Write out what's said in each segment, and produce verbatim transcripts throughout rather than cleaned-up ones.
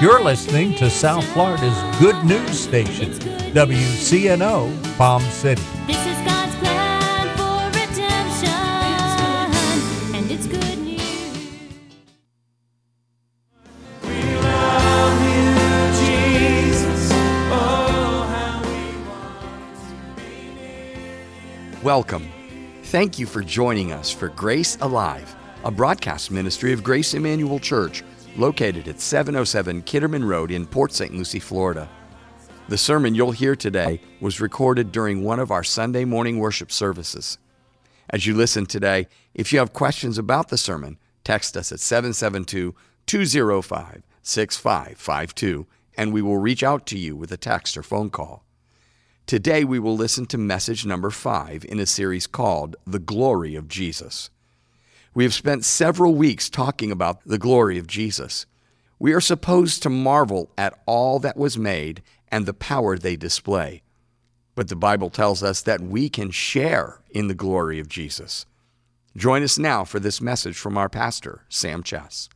You're listening to South Florida's good news station, W C N O, Palm City. This is God's plan for redemption, and it's good news. We love you, Jesus. Oh, how we want to be near you. Welcome. Thank you for joining us for Grace Alive, a broadcast ministry of Grace Emmanuel Church, located at seven oh seven Kitterman Road in Port Saint Lucie, Florida. The sermon you'll hear today was recorded during one of our Sunday morning worship services. As you listen today, if you have questions about the sermon, text us at seven seven two, two oh five, six five five two, and we will reach out to you with a text or phone call. Today we will listen to message number five in a series called The Glory of Jesus. We have spent several weeks talking about the glory of Jesus. We are supposed to marvel at all that was made and the power they display. But the Bible tells us that we can share in the glory of Jesus. Join us now for this message from our pastor, Sam Chess.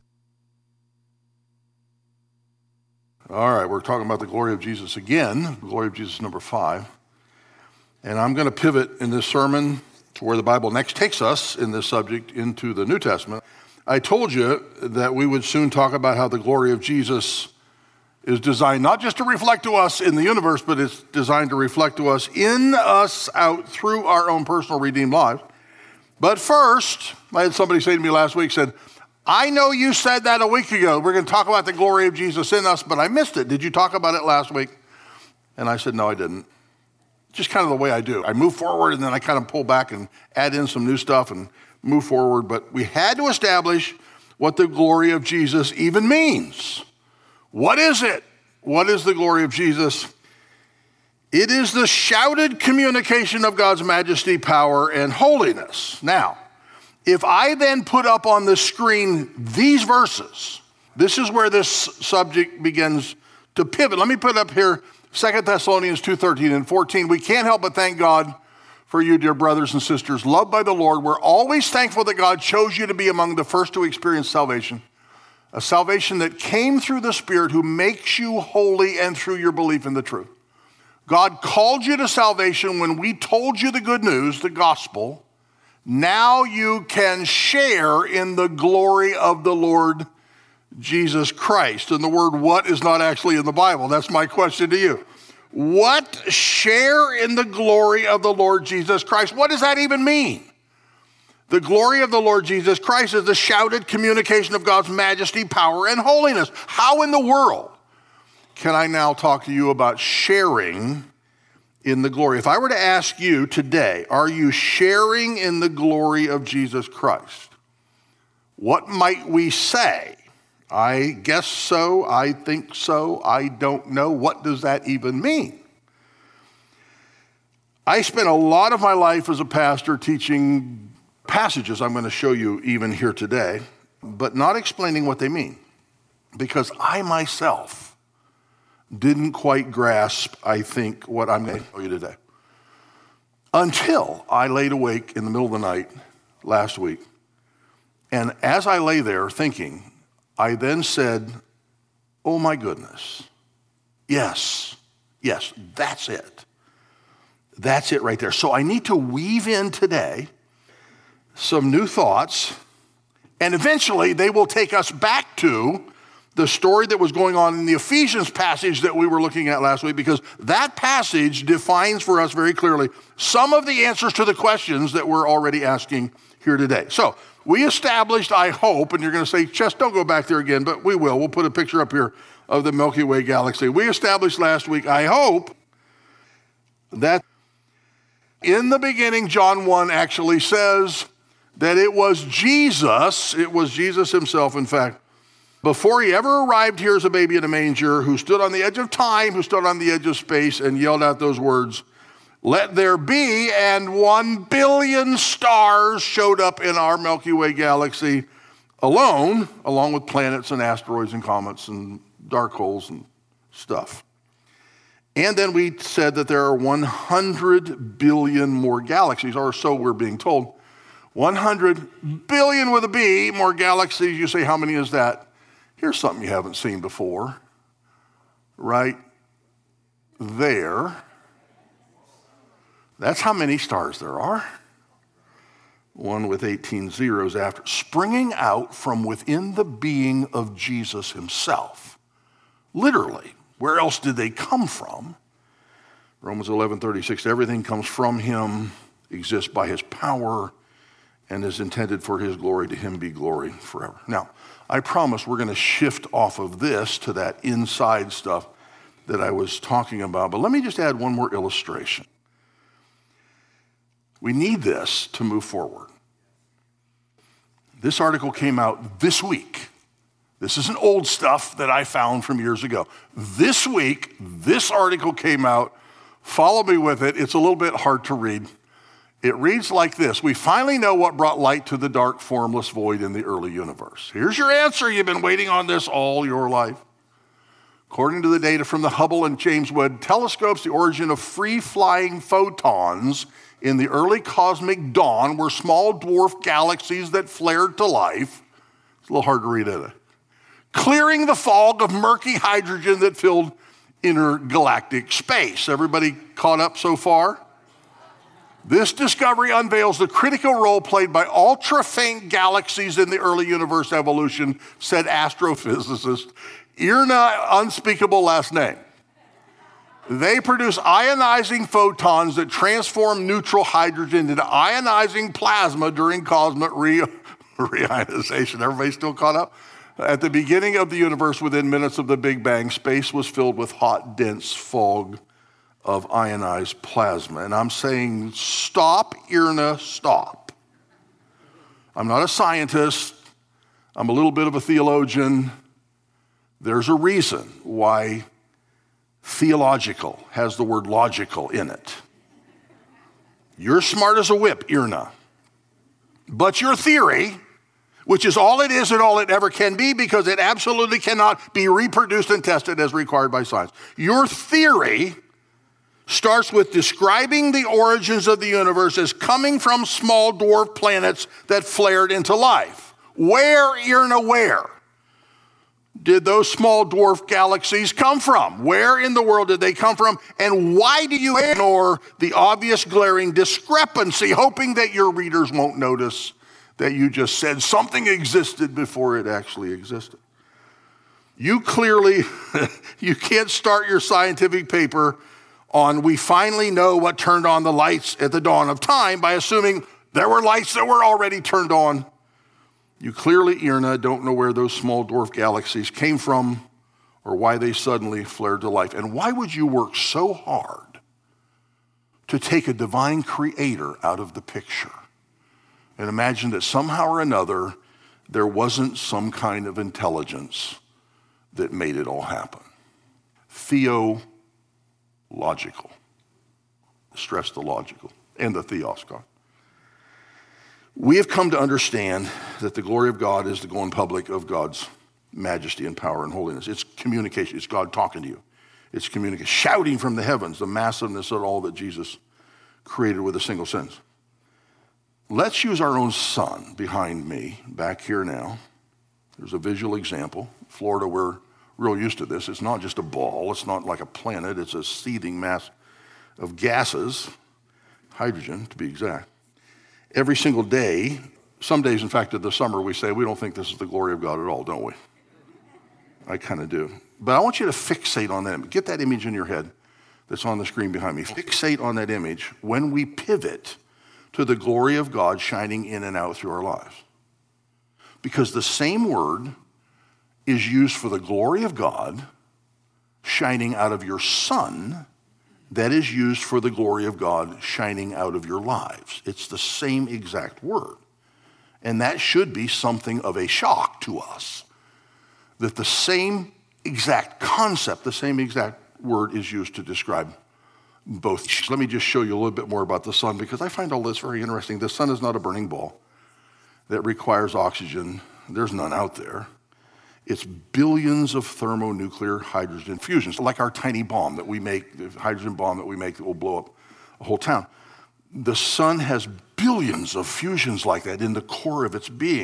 All right, we're talking about the glory of Jesus again, the glory of Jesus number five. And I'm going to pivot in this sermon to where the Bible next takes us in this subject into the New Testament. I told you that we would soon talk about how the glory of Jesus is designed not just to reflect to us in the universe, but it's designed to reflect to us in us out through our own personal redeemed lives. But first, I had somebody say to me last week, said, I know you said that a week ago. We're going to talk about the glory of Jesus in us, but I missed it. Did you talk about it last week? And I said, no, I didn't. Just kind of the way I do. I move forward and then I kind of pull back and add in some new stuff and move forward. But we had to establish what the glory of Jesus even means. What is it? What is the glory of Jesus? It is the shouted communication of God's majesty, power, and holiness. Now, if I then put up on the screen these verses, this is where this subject begins to pivot. Let me put up here Second Thessalonians two, thirteen and fourteen. We can't help but thank God for you, dear brothers and sisters, loved by the Lord. We're always thankful that God chose you to be among the first to experience salvation, a salvation that came through the Spirit who makes you holy and through your belief in the truth. God called you to salvation when we told you the good news, the gospel. Now you can share in the glory of the Lord Jesus Christ. And the word what is not actually in the Bible. That's my question to you. What share in the glory of the Lord Jesus Christ? What does that even mean? The glory of the Lord Jesus Christ is the shouted communication of God's majesty, power, and holiness. How in the world can I now talk to you about sharing in the glory? If I were to ask you today, are you sharing in the glory of Jesus Christ? What might we say? I guess so, I think so, I don't know. What does that even mean? I spent a lot of my life as a pastor teaching passages I'm going to show you even here today, but not explaining what they mean, because I myself didn't quite grasp, I think, what I'm going to show you today. Until I laid awake in the middle of the night last week, and as I lay there thinking, I then said, oh my goodness, yes, yes, that's it. That's it right there. So I need to weave in today some new thoughts, and eventually they will take us back to the story that was going on in the Ephesians passage that we were looking at last week, because that passage defines for us very clearly some of the answers to the questions that we're already asking here today. So we established, I hope, and you're going to say, Chess, don't go back there again, but we will. We'll put a picture up here of the Milky Way galaxy. We established last week, I hope, that in the beginning, John one actually says that it was Jesus, it was Jesus himself, in fact, before he ever arrived here as a baby in a manger, who stood on the edge of time, who stood on the edge of space and yelled out those words, let there be, and one billion stars showed up in our Milky Way galaxy alone, along with planets and asteroids and comets and dark holes and stuff. And then we said that there are one hundred billion more galaxies, or so we're being told. one hundred billion with a B more galaxies. You say, how many is that? Here's something you haven't seen before. right there. That's how many stars there are. One with eighteen zeros after. Springing out from within the being of Jesus himself. Literally. Where else did they come from? Romans eleven thirty-six, everything comes from him, exists by his power, and is intended for his glory. To him be glory forever. Now, I promise we're going to shift off of this to that inside stuff that I was talking about. But let me just add one more illustration. We need this to move forward. This article came out this week. This isn't old stuff that I found from years ago. This week, this article came out. Follow me with it. It's a little bit hard to read. It reads like this. We finally know what brought light to the dark, formless void in the early universe. Here's your answer. You've been waiting on this all your life. According to the data from the Hubble and James Webb telescopes, the origin of free-flying photons in the early cosmic dawn were small dwarf galaxies that flared to life. It's a little hard to read, isn't it? Clearing the fog of murky hydrogen that filled intergalactic space. Everybody caught up so far? This discovery unveils the critical role played by ultra-faint galaxies in the early universe evolution, said astrophysicist Irna, unspeakable last name. They produce ionizing photons that transform neutral hydrogen into ionizing plasma during cosmic re- reionization. Everybody still caught up? At the beginning of the universe, within minutes of the Big Bang, space was filled with hot, dense fog of ionized plasma. And I'm saying, stop, Irna, stop. I'm not a scientist. I'm a little bit of a theologian. There's a reason why theological has the word logical in it. You're smart as a whip, Irna. But your theory, which is all it is and all it ever can be because it absolutely cannot be reproduced and tested as required by science. Your theory starts with describing the origins of the universe as coming from small dwarf planets that flared into life. Where, Irna, where did those small dwarf galaxies come from? Where in the world did they come from? And why do you ignore the obvious glaring discrepancy, hoping that your readers won't notice that you just said something existed before it actually existed? You clearly, you can't start your scientific paper on we finally know what turned on the lights at the dawn of time by assuming there were lights that were already turned on. You clearly, Irna, don't know where those small dwarf galaxies came from or why they suddenly flared to life. And why would you work so hard to take a divine creator out of the picture and imagine that somehow or another there wasn't some kind of intelligence that made it all happen? Theological. Stress the logical and the theos, God. We have come to understand that the glory of God is the going public of God's majesty and power and holiness. It's communication. It's God talking to you. It's communication, shouting from the heavens, the massiveness of all that Jesus created with a single sentence. Let's use our own sun behind me, back here now. There's a visual example. Florida, we're real used to this. It's not just a ball. It's not like a planet. It's a seething mass of gases, hydrogen to be exact. Every single day, some days, in fact, in the summer, we say, we don't think this is the glory of God at all, don't we? I kind of do. But I want you to fixate on that. Get that image in your head that's on the screen behind me. Fixate on that image when we pivot to the glory of God shining in and out through our lives. Because the same word is used for the glory of God shining out of your sun that is used for the glory of God shining out of your lives. It's the same exact word. And that should be something of a shock to us, that the same exact concept, the same exact word is used to describe both. Let me just show you a little bit more about the sun because I find all this very interesting. The sun is not a burning ball that requires oxygen. There's none out there. It's billions of thermonuclear hydrogen fusions, like our tiny bomb that we make, the hydrogen bomb that we make that will blow up a whole town. The sun has billions of fusions like that in the core of its being.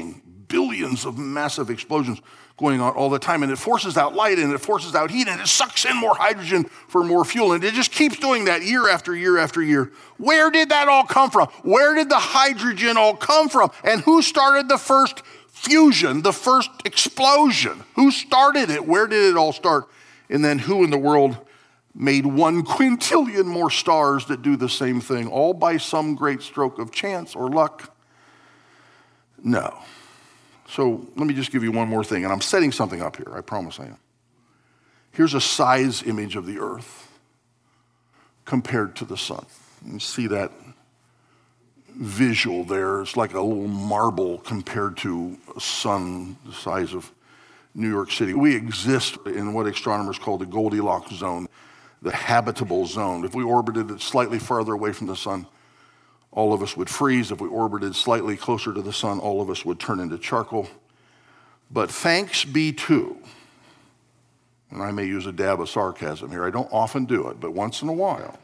billions of massive explosions going on all the time. And it forces out light and it forces out heat and it sucks in more hydrogen for more fuel. And it just keeps doing that year after year after year. Where did that all come from? Where did the hydrogen all come from? And who started the first fusion, the first explosion? Who started it? Where did it all start? And then who in the world made one quintillion more stars that do the same thing, all by some great stroke of chance or luck? No. So let me just give you one more thing, and I'm setting something up here, I promise I am. Here's a size image of the earth compared to the sun. You see that visual there. It's like a little marble compared to a sun the size of New York City. We exist in what astronomers call the Goldilocks zone, the habitable zone. If we orbited it slightly farther away from the sun, all of us would freeze. If we orbited slightly closer to the sun, all of us would turn into charcoal. But thanks be to, and I may use a dab of sarcasm here, I don't often do it, but once in a while,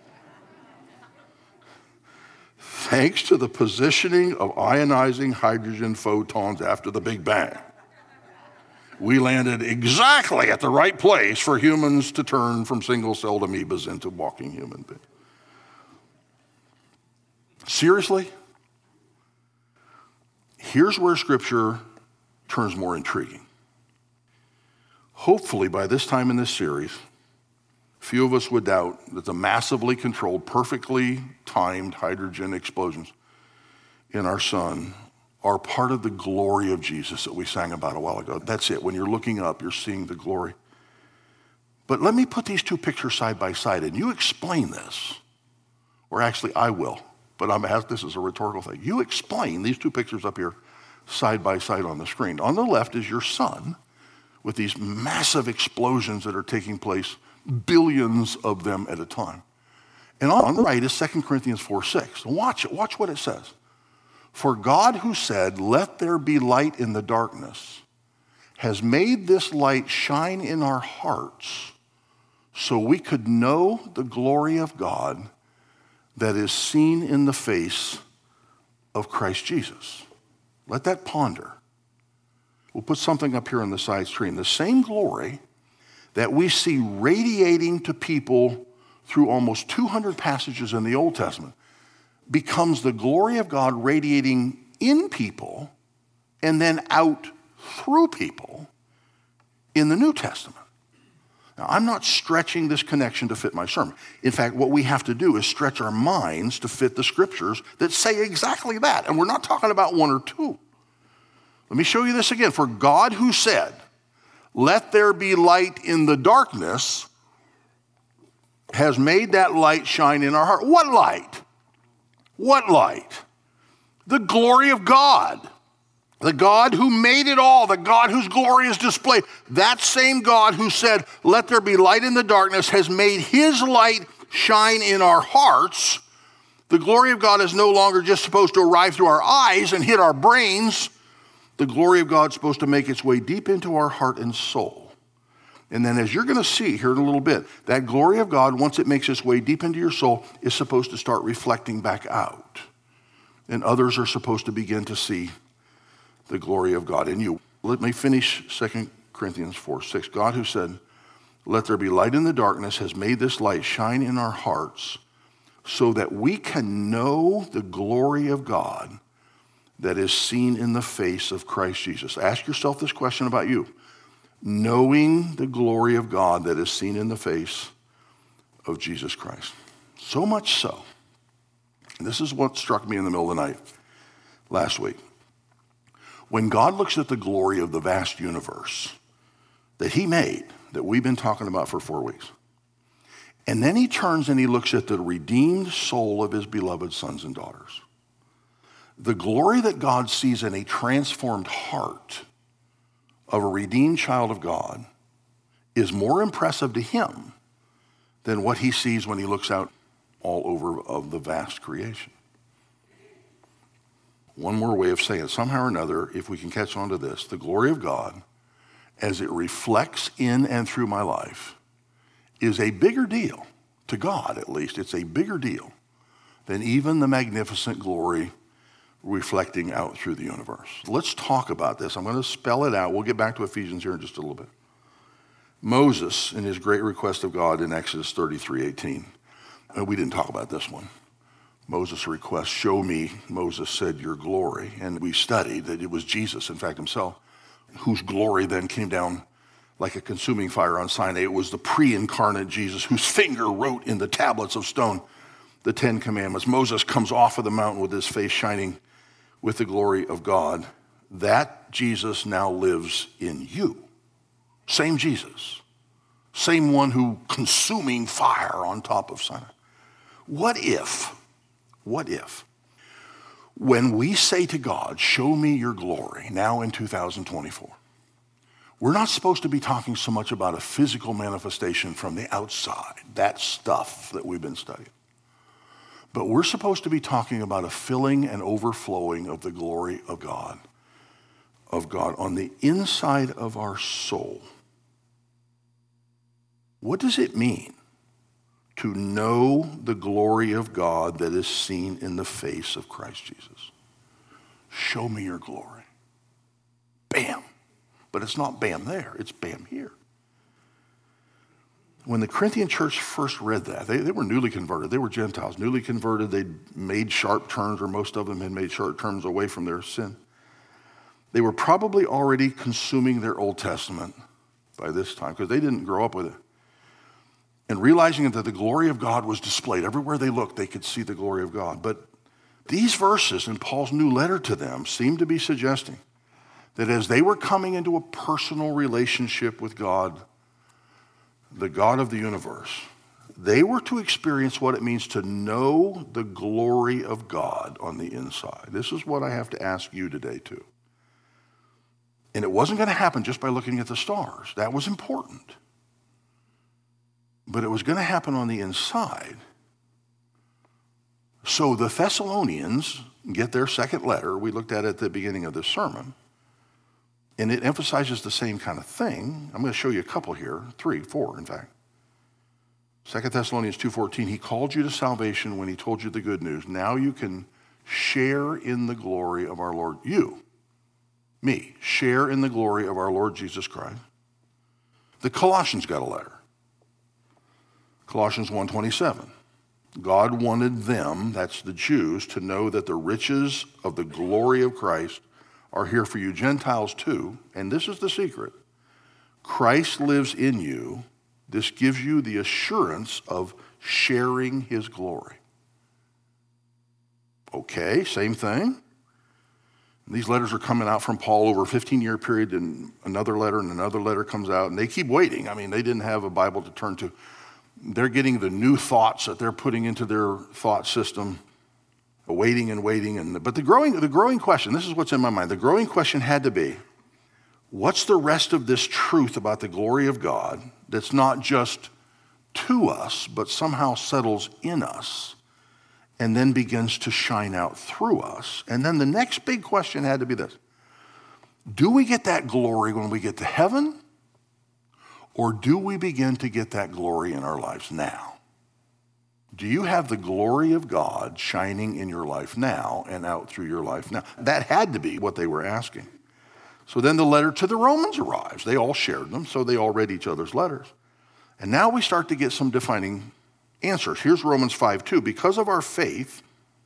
thanks to the positioning of ionizing hydrogen photons after the Big Bang, we landed exactly at the right place for humans to turn from single-celled amoebas into walking human beings. Seriously? Here's where Scripture turns more intriguing. Hopefully, by this time in this series, few of us would doubt that the massively controlled, perfectly timed hydrogen explosions in our sun are part of the glory of Jesus that we sang about a while ago. That's it. When you're looking up, you're seeing the glory. But let me put these two pictures side by side, and you explain this. Or actually, I will. But I'm asked, this is a rhetorical thing. You explain these two pictures up here side by side on the screen. On the left is your sun with these massive explosions that are taking place, billions of them at a time. And on the right is Second Corinthians four six. Watch it. Watch what it says. For God who said, let there be light in the darkness, has made this light shine in our hearts so we could know the glory of God that is seen in the face of Christ Jesus. Let that ponder. We'll put something up here on the side screen. The same glory that we see radiating to people through almost two hundred passages in the Old Testament becomes the glory of God radiating in people and then out through people in the New Testament. Now, I'm not stretching this connection to fit my sermon. In fact, what we have to do is stretch our minds to fit the scriptures that say exactly that. And we're not talking about one or two. Let me show you this again. For God who said, let there be light in the darkness, has made that light shine in our heart. What light? What light? The glory of God. The God who made it all, the God whose glory is displayed. That same God who said, let there be light in the darkness, has made his light shine in our hearts. The glory of God is no longer just supposed to arrive through our eyes and hit our brains. The glory of God is supposed to make its way deep into our heart and soul. And then as you're going to see here in a little bit, that glory of God, once it makes its way deep into your soul, is supposed to start reflecting back out. And others are supposed to begin to see the glory of God in you. Let me finish Second Corinthians four six. God who said, let there be light in the darkness, has made this light shine in our hearts so that we can know the glory of God that is seen in the face of Christ Jesus. Ask yourself this question about you. Knowing the glory of God that is seen in the face of Jesus Christ. So much so, and this is what struck me in the middle of the night last week. When God looks at the glory of the vast universe that he made, that we've been talking about for four weeks, and then he turns and he looks at the redeemed soul of his beloved sons and daughters, the glory that God sees in a transformed heart of a redeemed child of God is more impressive to him than what he sees when he looks out all over of the vast creation. One more way of saying it, somehow or another, if we can catch on to this, the glory of God, as it reflects in and through my life, is a bigger deal, to God at least, it's a bigger deal than even the magnificent glory reflecting out through the universe. Let's talk about this. I'm going to spell it out. We'll get back to Ephesians here in just a little bit. Moses, in his great request of God in Exodus thirty-three eighteen, and we didn't talk about this one. Moses' request, show me, Moses said, your glory. And we studied that it was Jesus, in fact, himself, whose glory then came down like a consuming fire on Sinai. It was the pre-incarnate Jesus whose finger wrote in the tablets of stone the Ten Commandments. Moses comes off of the mountain with his face shining with the glory of God. That Jesus now lives in you. Same Jesus. Same one who consuming fire on top of Sinai. What if, what if, when we say to God, show me your glory, now in two thousand twenty-four, we're not supposed to be talking so much about a physical manifestation from the outside, that stuff that we've been studying. But we're supposed to be talking about a filling and overflowing of the glory of God, of God on the inside of our soul. What does it mean to know the glory of God that is seen in the face of Christ Jesus? Show me your glory. Bam. But it's not bam there, it's bam here. When the Corinthian church first read that, they, they were newly converted. They were Gentiles, newly converted. They'd made sharp turns, or most of them had made sharp turns away from their sin. They were probably already consuming their Old Testament by this time, because they didn't grow up with it. And realizing that the glory of God was displayed. Everywhere they looked, they could see the glory of God. But these verses in Paul's new letter to them seem to be suggesting that as they were coming into a personal relationship with God, the God of the universe, they were to experience what it means to know the glory of God on the inside. This is what I have to ask you today too. And it wasn't going to happen just by looking at the stars. That was important. But it was going to happen on the inside. So the Thessalonians get their second letter. We looked at it at the beginning of this sermon. And it emphasizes the same kind of thing. I'm going to show you a couple here, three, four, in fact. Second Thessalonians two fourteen, he called you to salvation when he told you the good news. Now you can share in the glory of our Lord. You, me, share in the glory of our Lord Jesus Christ. The Colossians got a letter. Colossians one twenty-seven. God wanted them, that's the Jews, to know that the riches of the glory of Christ are here for you Gentiles too, and this is the secret. Christ lives in you. This gives you the assurance of sharing his glory. Okay, same thing. These letters are coming out from Paul over a fifteen-year period, and another letter and another letter comes out, and they keep waiting. I mean, they didn't have a Bible to turn to. They're getting the new thoughts that they're putting into their thought system, waiting and waiting. And but the growing, the growing question, this is what's in my mind, the growing question had to be, what's the rest of this truth about the glory of God that's not just to us, but somehow settles in us and then begins to shine out through us? And then the next big question had to be this: do we get that glory when we get to heaven? Or do we begin to get that glory in our lives now? Do you have the glory of God shining in your life now and out through your life now? That had to be what they were asking. So then the letter to the Romans arrives. They all shared them, so they all read each other's letters. And now we start to get some defining answers. Here's Romans five two. Because of our faith,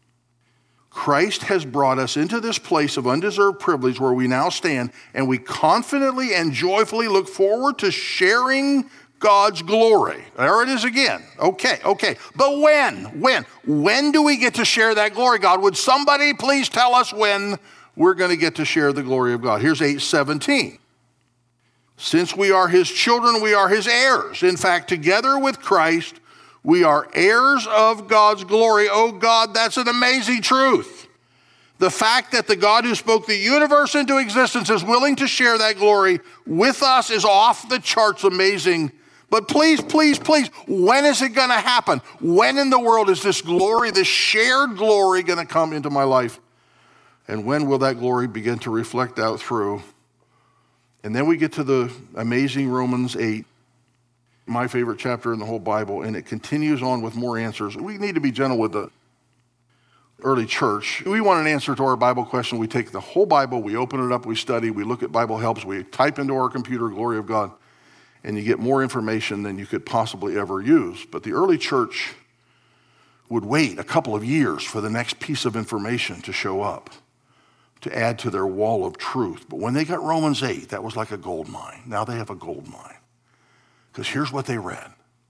Christ has brought us into this place of undeserved privilege where we now stand, and we confidently and joyfully look forward to sharing God's glory. There it is again. Okay, okay. But when? When? When do we get to share that glory, God? Would somebody please tell us when we're going to get to share the glory of God? Here's eight seventeen. Since we are his children, we are his heirs. In fact, together with Christ, we are heirs of God's glory. Oh God, that's an amazing truth. The fact that the God who spoke the universe into existence is willing to share that glory with us is off the charts amazing. But please, please, please, when is it going to happen? When in the world is this glory, this shared glory, going to come into my life? And when will that glory begin to reflect out through? And then we get to the amazing Romans eight. My favorite chapter in the whole Bible, and it continues on with more answers. We need to be gentle with the early church, we want an answer to our Bible question. We take the whole Bible, we open it up, we study, we look at Bible helps, we type into our computer, glory of God, and you get more information than you could possibly ever use. But the early church would wait a couple of years for the next piece of information to show up, to add to their wall of truth. But when they got Romans eight, that was like a gold mine. Now they have a gold mine. Because here's what they read.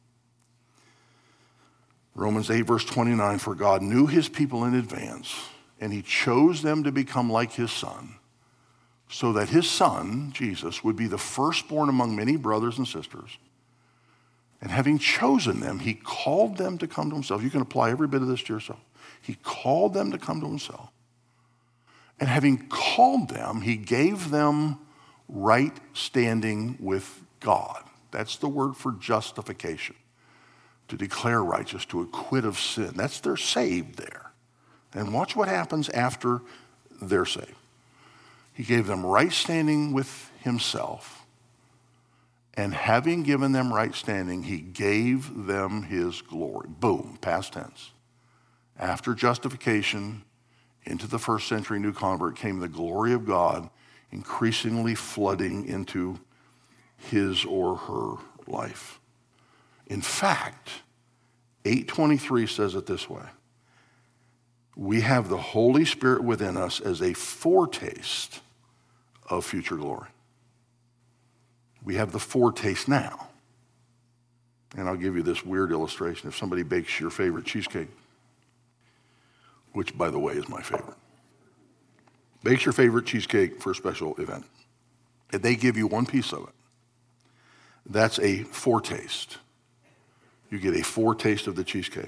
Romans eight, verse twenty-nine, for God knew his people in advance, and he chose them to become like his son, so that his son, Jesus, would be the firstborn among many brothers and sisters. And having chosen them, he called them to come to himself. You can apply every bit of this to yourself. He called them to come to himself. And having called them, he gave them right standing with God. That's the word for justification. To declare righteous, to acquit of sin. That's they're saved there. And watch what happens after they're saved. He gave them right standing with himself. And having given them right standing, he gave them his glory. Boom, past tense. After justification, into the first century new convert came the glory of God, increasingly flooding into his or her life. In fact, eight twenty-three says it this way. We have the Holy Spirit within us as a foretaste of future glory. We have the foretaste now. And I'll give you this weird illustration. If somebody bakes your favorite cheesecake, which, by the way, is my favorite, bakes your favorite cheesecake for a special event, and they give you one piece of it, that's a foretaste. You get a foretaste of the cheesecake.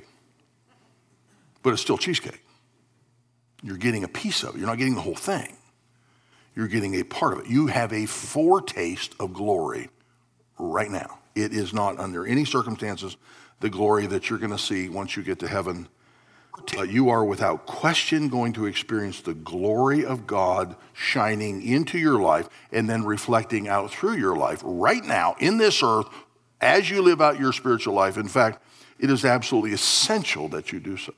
But it's still cheesecake. You're getting a piece of it. You're not getting the whole thing. You're getting a part of it. You have a foretaste of glory right now. It is not under any circumstances the glory that you're going to see once you get to heaven. Uh, you are without question going to experience the glory of God shining into your life and then reflecting out through your life right now in this earth as you live out your spiritual life. In fact, it is absolutely essential that you do so.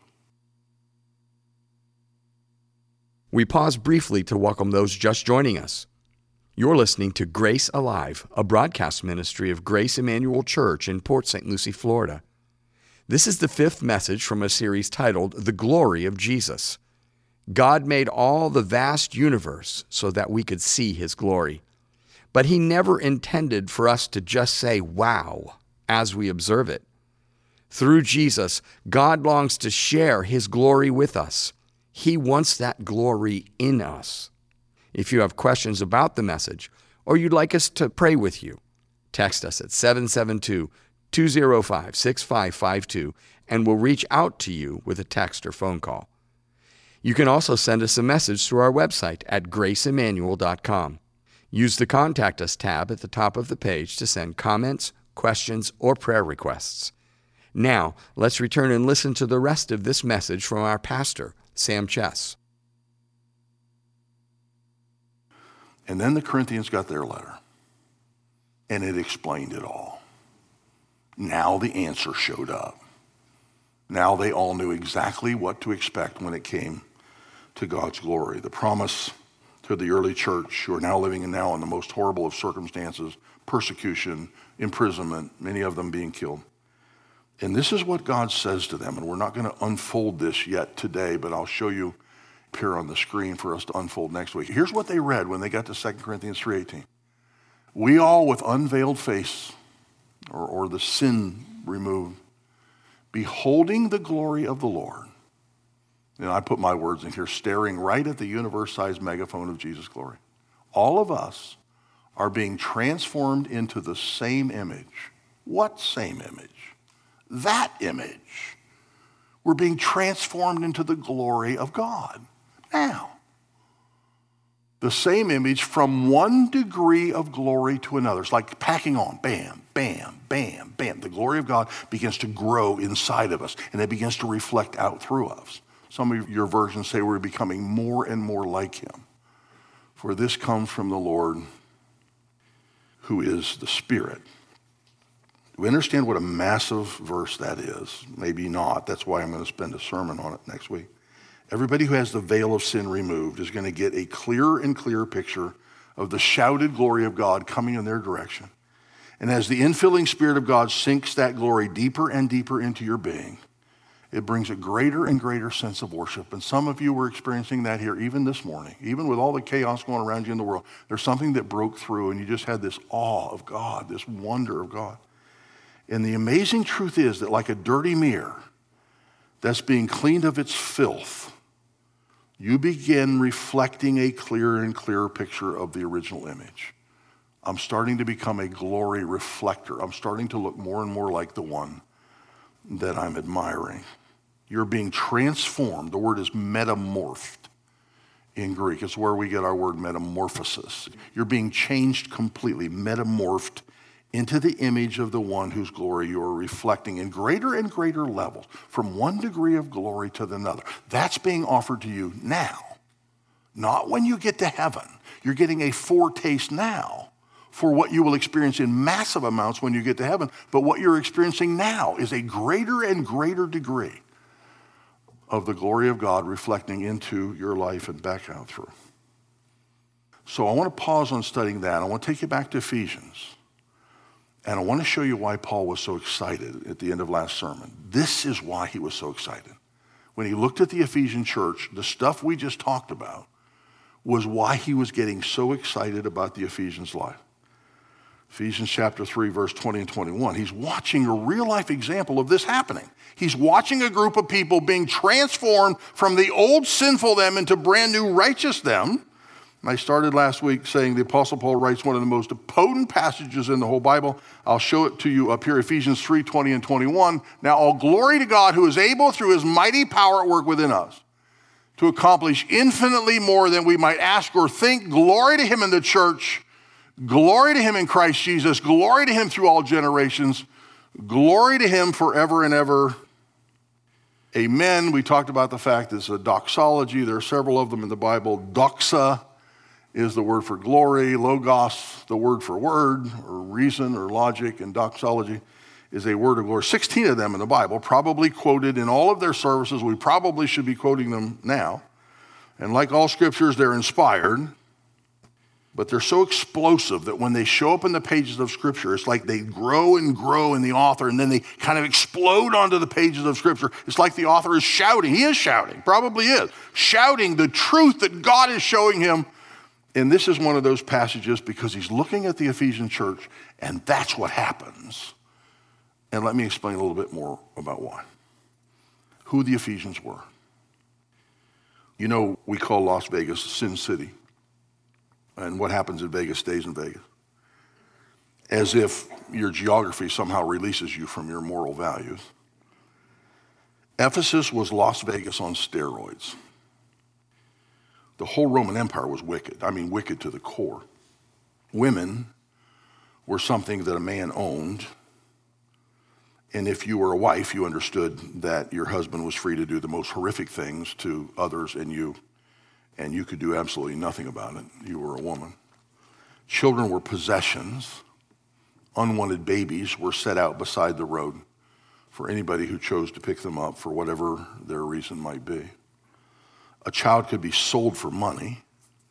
We pause briefly to welcome those just joining us. You're listening to Grace Alive, a broadcast ministry of Grace Emmanuel Church in Port Saint Lucie, Florida. This is the fifth message from a series titled The Glory of Jesus. God made all the vast universe so that we could see his glory. But he never intended for us to just say, wow, as we observe it. Through Jesus, God longs to share his glory with us. He wants that glory in us. If you have questions about the message, or you'd like us to pray with you, text us at seven seven two, two zero five, six five five two, and we'll reach out to you with a text or phone call. You can also send us a message through our website at grace emmanuel dot com. Use the Contact Us tab at the top of the page to send comments, questions, or prayer requests. Now, let's return and listen to the rest of this message from our pastor, Sam Chess. And then the Corinthians got their letter, and it explained it all. Now the answer showed up. Now they all knew exactly what to expect when it came to God's glory. The promise to the early church, who are now living in now in the most horrible of circumstances, persecution, imprisonment, many of them being killed. And this is what God says to them, and we're not going to unfold this yet today, but I'll show you here on the screen for us to unfold next week. Here's what they read when they got to Second Corinthians three eighteen. We all with unveiled face, or, or the sin removed, beholding the glory of the Lord. And I put my words in here, staring right at the universe-sized megaphone of Jesus' glory. All of us are being transformed into the same image. What same image? That image. We're being transformed into the glory of God. Now, the same image from one degree of glory to another. It's like packing on, bam, bam, bam, bam. The glory of God begins to grow inside of us, and it begins to reflect out through us. Some of your versions say we're becoming more and more like him. For this comes from the Lord, who is the Spirit. Do we understand what a massive verse that is? Maybe not. That's why I'm going to spend a sermon on it next week. Everybody who has the veil of sin removed is going to get a clearer and clearer picture of the shouted glory of God coming in their direction. And as the infilling Spirit of God sinks that glory deeper and deeper into your being, it brings a greater and greater sense of worship. And some of you were experiencing that here even this morning. Even with all the chaos going around you in the world, there's something that broke through and you just had this awe of God, this wonder of God. And the amazing truth is that like a dirty mirror that's being cleaned of its filth, you begin reflecting a clearer and clearer picture of the original image. I'm starting to become a glory reflector. I'm starting to look more and more like the one that I'm admiring. You're being transformed. The word is metamorphed in Greek. It's where we get our word metamorphosis. You're being changed completely, metamorphed into the image of the one whose glory you are reflecting in greater and greater levels, from one degree of glory to another. That's being offered to you now, not when you get to heaven. You're getting a foretaste now for what you will experience in massive amounts when you get to heaven, but what you're experiencing now is a greater and greater degree of the glory of God reflecting into your life and back out through. So I want to pause on studying that. I want to take you back to Ephesians. And I want to show you why Paul was so excited at the end of last sermon. This is why he was so excited. When he looked at the Ephesian church, the stuff we just talked about was why he was getting so excited about the Ephesians' life. Ephesians chapter three, verse twenty and twenty-one. He's watching a real-life example of this happening. He's watching a group of people being transformed from the old sinful them into brand new righteous them. And I started last week saying the Apostle Paul writes one of the most potent passages in the whole Bible. I'll show it to you up here, Ephesians three, twenty and twenty-one. Now all glory to God who is able through his mighty power at work within us to accomplish infinitely more than we might ask or think. Glory to him in the church. Glory to him in Christ Jesus. Glory to him through all generations. Glory to him forever and ever. Amen. We talked about the fact it's a doxology. There are several of them in the Bible. Doxa is the word for glory. Logos, the word for word or reason or logic. And doxology is a word of glory. sixteen of them in the Bible, probably quoted in all of their services. We probably should be quoting them now. And like all scriptures, they're inspired. But they're so explosive that when they show up in the pages of Scripture, it's like they grow and grow in the author, and then they kind of explode onto the pages of Scripture. It's like the author is shouting. He is shouting, probably is, shouting the truth that God is showing him. And this is one of those passages because he's looking at the Ephesian church, and that's what happens. And let me explain a little bit more about why. Who the Ephesians were. You know, we call Las Vegas Sin City. And what happens in Vegas stays in Vegas. As if your geography somehow releases you from your moral values. Ephesus was Las Vegas on steroids. The whole Roman Empire was wicked. I mean, wicked to the core. Women were something that a man owned. And if you were a wife, you understood that your husband was free to do the most horrific things to others and you. And you could do absolutely nothing about it. You were a woman. Children were possessions. Unwanted babies were set out beside the road for anybody who chose to pick them up for whatever their reason might be. A child could be sold for money.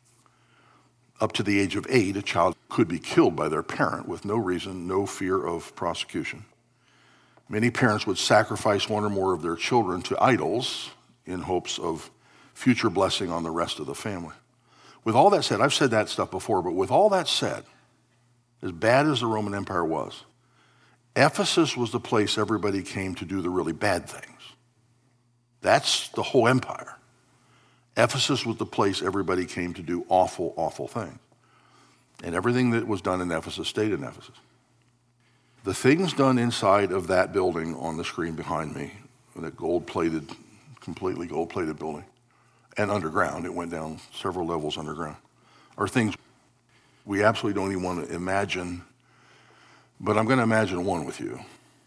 Up to the age of eight, a child could be killed by their parent with no reason, no fear of prosecution. Many parents would sacrifice one or more of their children to idols in hopes of future blessing on the rest of the family. With all that said, I've said that stuff before, but with all that said, as bad as the Roman Empire was, Ephesus was the place everybody came to do the really bad things. That's the whole empire. Ephesus was the place everybody came to do awful, awful things. And everything that was done in Ephesus stayed in Ephesus. The things done inside of that building on the screen behind me, that gold-plated, completely gold-plated building, and underground, it went down several levels underground, are things we absolutely don't even want to imagine, but I'm going to imagine one with you.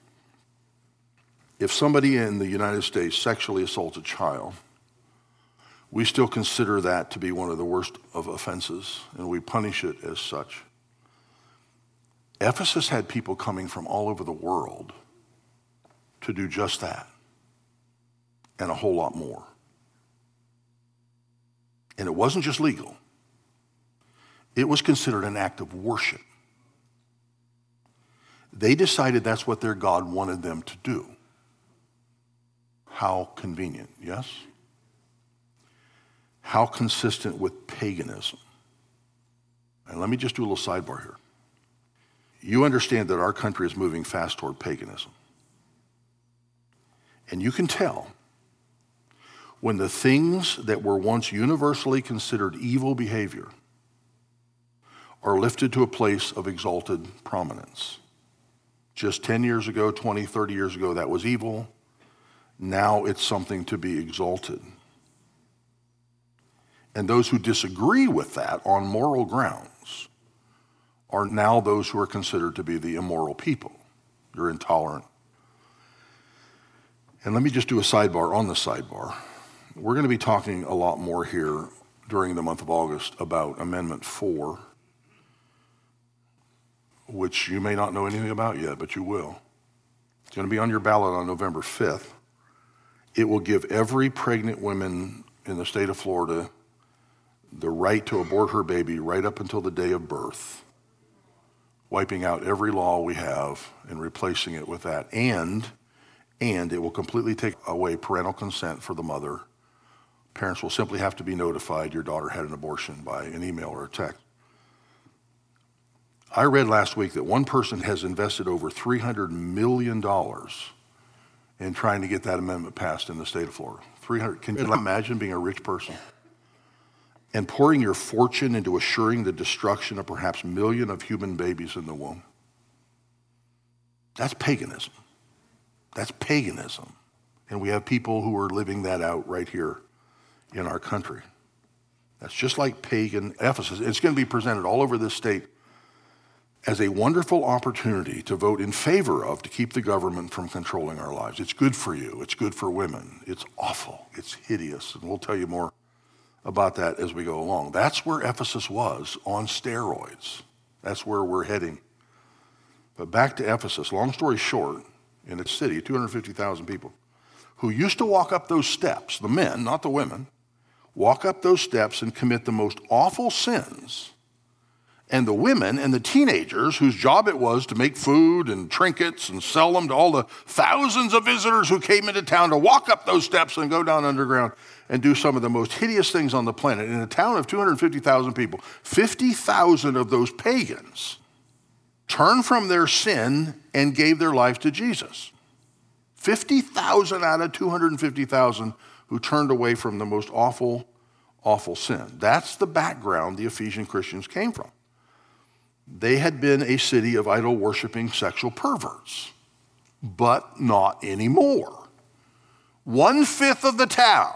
If somebody in the United States sexually assaults a child, we still consider that to be one of the worst of offenses, and we punish it as such. Ephesus had people coming from all over the world to do just that, and a whole lot more. And it wasn't just legal. It was considered an act of worship. They decided that's what their God wanted them to do. How convenient, yes? How consistent with paganism. And let me just do a little sidebar here. You understand that our country is moving fast toward paganism. And you can tell when the things that were once universally considered evil behavior are lifted to a place of exalted prominence. Just ten years ago, twenty, thirty years ago, that was evil. Now it's something to be exalted. And those who disagree with that on moral grounds are now those who are considered to be the immoral people. You're intolerant. And let me just do a sidebar on the sidebar. We're going to be talking a lot more here during the month of August about Amendment four, which you may not know anything about yet, but you will. It's going to be on your ballot on November fifth. It will give every pregnant woman in the state of Florida the right to abort her baby right up until the day of birth, wiping out every law we have and replacing it with that. And, and it will completely take away parental consent for the mother. Parents will simply have to be notified your daughter had an abortion by an email or a text. I read last week that one person has invested over three hundred million dollars in trying to get that amendment passed in the state of Florida. three hundred, can you imagine being a rich person and pouring your fortune into assuring the destruction of perhaps a million of human babies in the womb? That's paganism. That's paganism. And we have people who are living that out right here in our country. That's just like pagan Ephesus. It's going to be presented all over this state as a wonderful opportunity to vote in favor of, to keep the government from controlling our lives. It's good for you. It's good for women. It's awful. It's hideous. And we'll tell you more about that as we go along. That's where Ephesus was on steroids. That's where we're heading. But back to Ephesus. Long story short, in a city, two hundred fifty thousand people, who used to walk up those steps, the men, not the women, walk up those steps and commit the most awful sins. And the women and the teenagers whose job it was to make food and trinkets and sell them to all the thousands of visitors who came into town to walk up those steps and go down underground and do some of the most hideous things on the planet. In a town of two hundred fifty thousand people, fifty thousand of those pagans turned from their sin and gave their life to Jesus. fifty thousand out of two hundred fifty thousand who turned away from the most awful, awful sin. That's the background the Ephesian Christians came from. They had been a city of idol-worshiping sexual perverts, but not anymore. One-fifth of the town,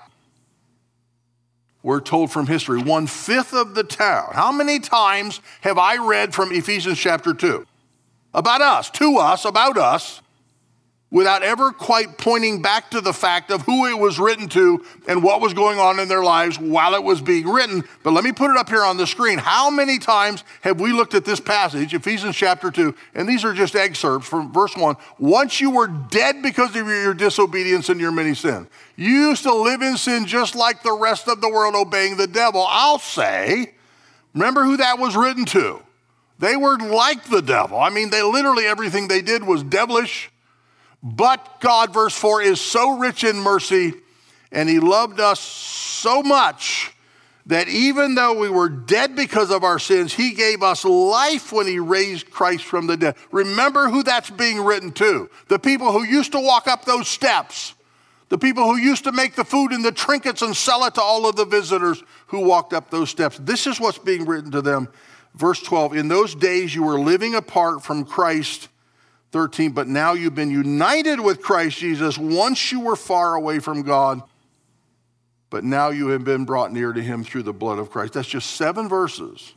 we're told from history, one-fifth of the town. How many times have I read from Ephesians chapter two? About us, to us, about us, without ever quite pointing back to the fact of who it was written to and what was going on in their lives while it was being written. But let me put it up here on the screen. How many times have we looked at this passage, Ephesians chapter two, and these are just excerpts from verse one. Once you were dead because of your disobedience and your many sins. You used to live in sin just like the rest of the world, obeying the devil. I'll say, remember who that was written to. They were like the devil. I mean, they literally, everything they did was devilish. But God, verse four, is so rich in mercy, and he loved us so much that even though we were dead because of our sins, he gave us life when he raised Christ from the dead. Remember who that's being written to. The people who used to walk up those steps. The people who used to make the food and the trinkets and sell it to all of the visitors who walked up those steps. This is what's being written to them. Verse twelve, in those days you were living apart from Christ. thirteen, but now you've been united with Christ Jesus. Once you were far away from God, but now you have been brought near to him through the blood of Christ. That's just seven verses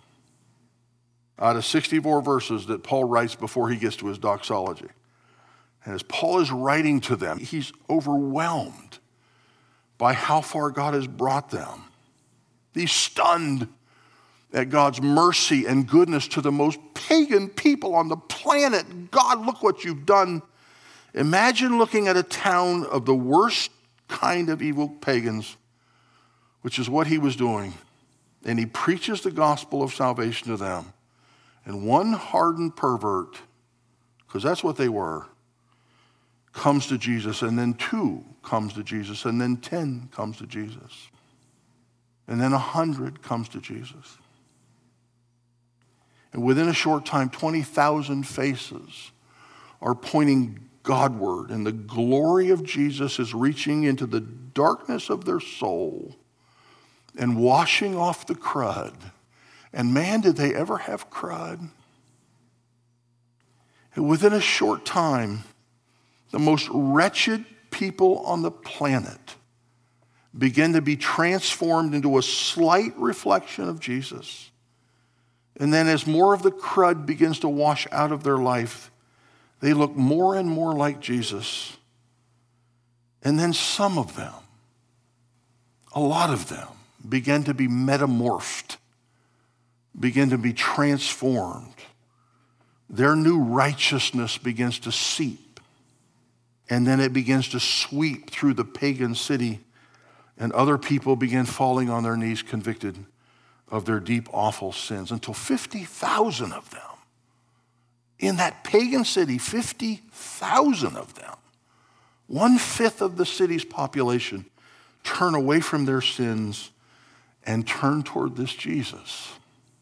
out of sixty-four verses that Paul writes before he gets to his doxology. And as Paul is writing to them, he's overwhelmed by how far God has brought them. He's stunned at God's mercy and goodness to the most pagan people on the planet. God, look what you've done. Imagine looking at a town of the worst kind of evil pagans, which is what he was doing, and he preaches the gospel of salvation to them. And one hardened pervert, because that's what they were, comes to Jesus, and then two comes to Jesus, and then ten comes to Jesus. And then a hundred comes to Jesus. And within a short time, twenty thousand faces are pointing Godward, and the glory of Jesus is reaching into the darkness of their soul and washing off the crud. And man, did they ever have crud? And within a short time, the most wretched people on the planet begin to be transformed into a slight reflection of Jesus. And then as more of the crud begins to wash out of their life, they look more and more like Jesus. And then some of them, a lot of them, begin to be metamorphed, begin to be transformed. Their new righteousness begins to seep, and then it begins to sweep through the pagan city, and other people begin falling on their knees convicted of their deep, awful sins, until fifty thousand of them, in that pagan city, fifty thousand of them, one-fifth of the city's population, turn away from their sins and turn toward this Jesus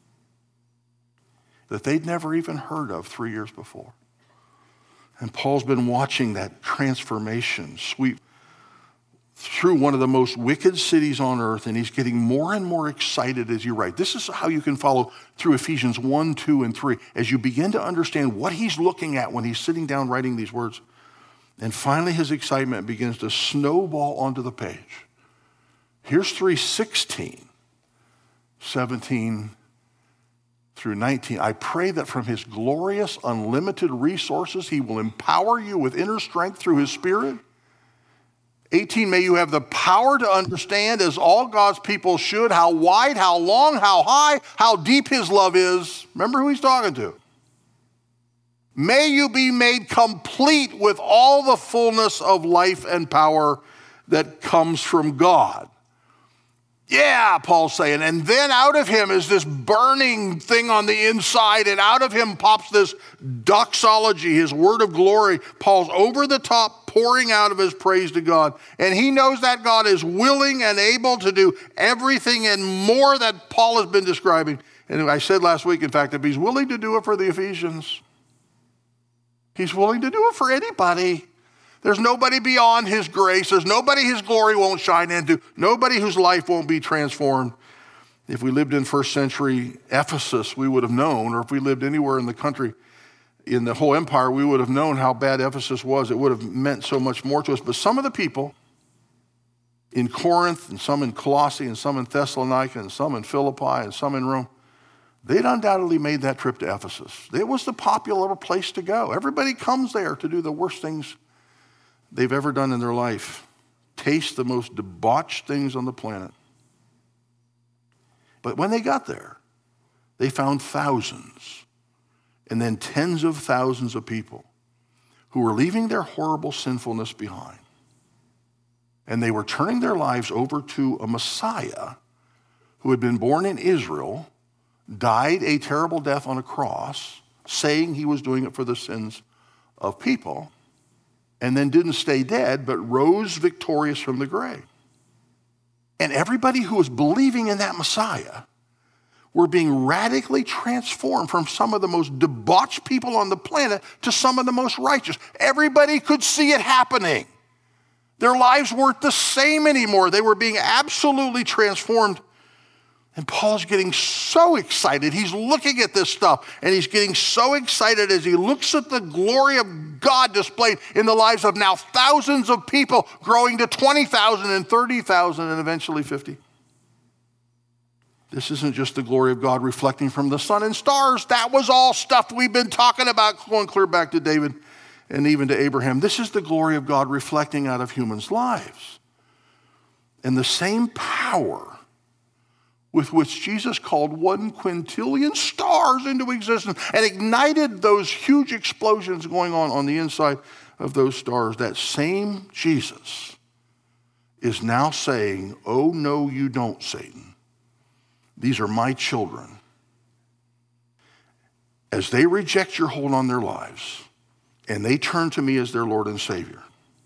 that they'd never even heard of three years before. And Paul's been watching that transformation sweep through one of the most wicked cities on earth, and he's getting more and more excited as you write. This is how you can follow through Ephesians one, two, and three, as you begin to understand what he's looking at when he's sitting down writing these words. And finally, his excitement begins to snowball onto the page. Here's three sixteen, seventeen through nineteen. I pray that from his glorious, unlimited resources, he will empower you with inner strength through his Spirit. eighteen, may you have the power to understand, as all God's people should, how wide, how long, how high, how deep his love is. Remember who he's talking to. May you be made complete with all the fullness of life and power that comes from God. Yeah, Paul's saying. And then out of him is this burning thing on the inside, and out of him pops this doxology, his word of glory. Paul's over the top pouring out of his praise to God. And he knows that God is willing and able to do everything and more that Paul has been describing. And I said last week, in fact, if he's willing to do it for the Ephesians, he's willing to do it for anybody. There's nobody beyond his grace. There's nobody his glory won't shine into. Nobody whose life won't be transformed. If we lived in first century Ephesus, we would have known, or if we lived anywhere in the country, in the whole empire, we would have known how bad Ephesus was. It would have meant so much more to us. But some of the people in Corinth, and some in Colossae, and some in Thessalonica, and some in Philippi, and some in Rome, they'd undoubtedly made that trip to Ephesus. It was the popular place to go. Everybody comes there to do the worst things they've ever done in their life. Taste the most debauched things on the planet. But when they got there, they found thousands and then tens of thousands of people who were leaving their horrible sinfulness behind. And they were turning their lives over to a Messiah who had been born in Israel, died a terrible death on a cross, saying he was doing it for the sins of people, and then didn't stay dead, but rose victorious from the grave. And everybody who was believing in that Messiah were being radically transformed from some of the most debauched people on the planet to some of the most righteous. Everybody could see it happening. Their lives weren't the same anymore. They were being absolutely transformed. And Paul's getting so excited. He's looking at this stuff, and he's getting so excited as he looks at the glory of God displayed in the lives of now thousands of people, growing to twenty thousand and thirty thousand and eventually fifty. This isn't just the glory of God reflecting from the sun and stars. That was all stuff we've been talking about, going clear back to David and even to Abraham. This is the glory of God reflecting out of humans' lives. And the same power with which Jesus called one quintillion stars into existence and ignited those huge explosions going on on the inside of those stars, that same Jesus is now saying, oh, no, you don't, Satan. These are my children. As they reject your hold on their lives and they turn to me as their Lord and Savior,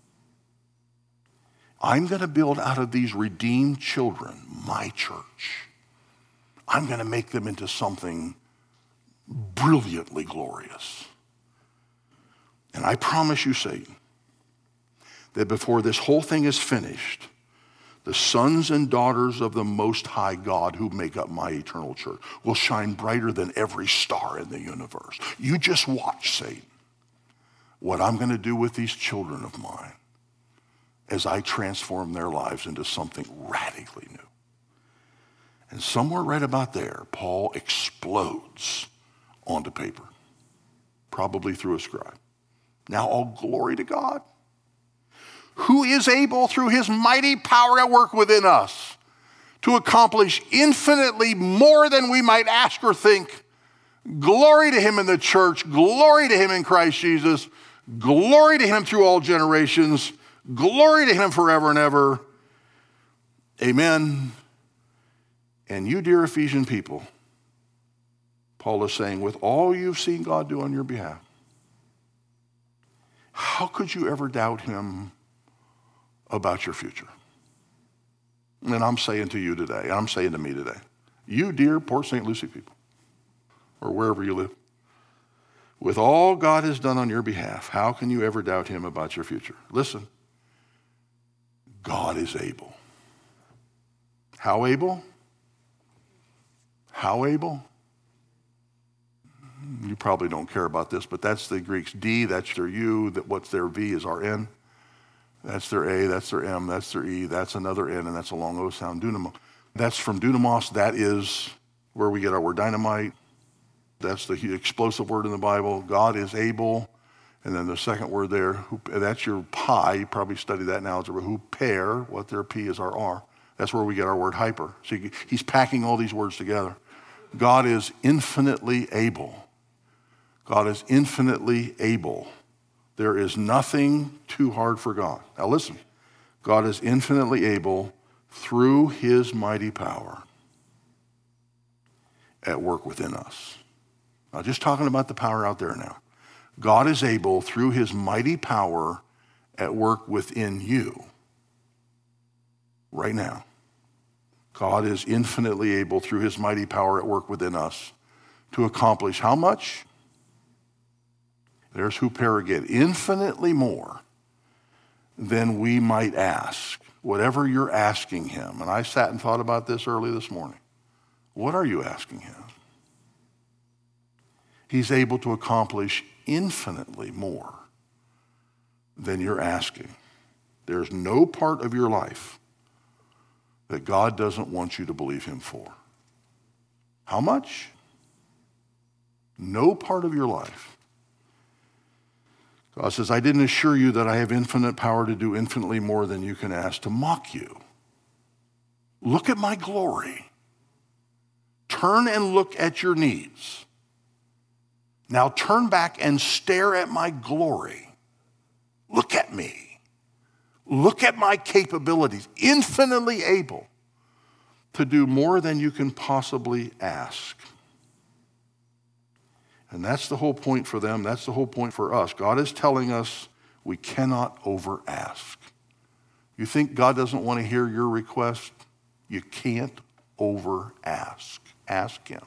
I'm going to build out of these redeemed children my church. I'm going to make them into something brilliantly glorious. And I promise you, Satan, that before this whole thing is finished, the sons and daughters of the Most High God who make up my eternal church will shine brighter than every star in the universe. You just watch, Satan, what I'm going to do with these children of mine as I transform their lives into something radically new. And somewhere right about there, Paul explodes onto paper, probably through a scribe. Now all glory to God, who is able through his mighty power at work within us to accomplish infinitely more than we might ask or think. Glory to him in the church, glory to him in Christ Jesus, glory to him through all generations, glory to him forever and ever. Amen. And you, dear Ephesian people, Paul is saying, with all you've seen God do on your behalf, how could you ever doubt him about your future? And I'm saying to you today, I'm saying to me today, you dear Port Saint Lucie people, or wherever you live, with all God has done on your behalf, how can you ever doubt him about your future? Listen, God is able. How able? How able? You probably don't care about this, but that's the Greek's D, that's their U, that what's their V is our N. That's their A, that's their M, that's their E, that's another N, and that's a long O sound, dunamo. That's from dunamos, that is where we get our word dynamite. That's the explosive word in the Bible. God is able. And then the second word there, that's your pi. You probably studied that in algebra. Who pair, what their P is our R. That's where we get our word hyper. So he's packing all these words together. God is infinitely able. God is infinitely able. There is nothing too hard for God. Now listen, God is infinitely able through his mighty power at work within us. Now just talking about the power out there now. God is able through his mighty power at work within you right now. God is infinitely able through his mighty power at work within us to accomplish how much? There's huper again, infinitely more than we might ask. Whatever you're asking him. And I sat and thought about this early this morning. What are you asking him? He's able to accomplish infinitely more than you're asking. There's no part of your life that God doesn't want you to believe him for. How much? No part of your life. God says, I didn't assure you that I have infinite power to do infinitely more than you can ask, to mock you. Look at my glory. Turn and look at your needs. Now turn back and stare at my glory. Look at me. Look at my capabilities, infinitely able to do more than you can possibly ask. And that's the whole point for them. That's the whole point for us. God is telling us we cannot over ask. You think God doesn't want to hear your request? You can't over ask. Ask him.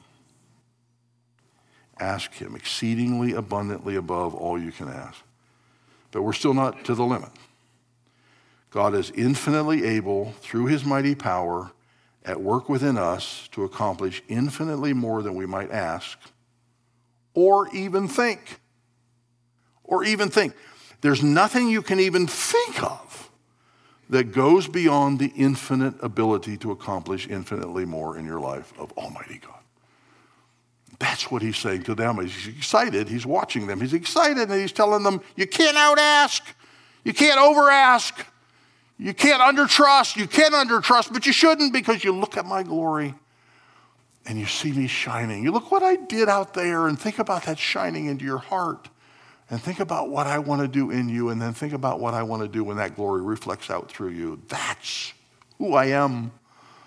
Ask him exceedingly abundantly above all you can ask. But we're still not to the limit. God is infinitely able, through his mighty power, at work within us to accomplish infinitely more than we might ask or even think. Or even think. There's nothing you can even think of that goes beyond the infinite ability to accomplish infinitely more in your life of Almighty God. That's what he's saying to them. He's excited. He's watching them. He's excited, and he's telling them, you can't out-ask. You can't over-ask. You can't under-trust. You can under-trust, but you shouldn't, because you look at my glory and you see me shining. You look what I did out there, and think about that shining into your heart. And think about what I want to do in you, and then think about what I want to do when that glory reflects out through you. That's who I am.